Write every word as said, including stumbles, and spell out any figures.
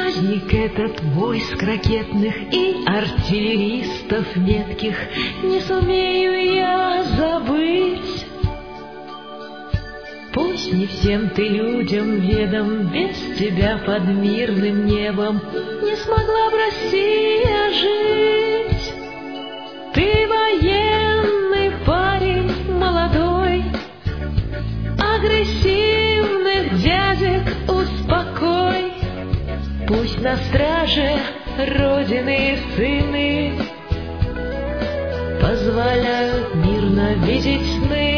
Праздник этот войск ракетных и артиллеристов метких не сумею я забыть. Пусть не всем ты людям ведом, без тебя под мирным небом не смогла бы Россия жить. Ты военный парень молодой, агрессивных дядек успокой. Пусть на страже Родины сыны позволяют мирно видеть сны.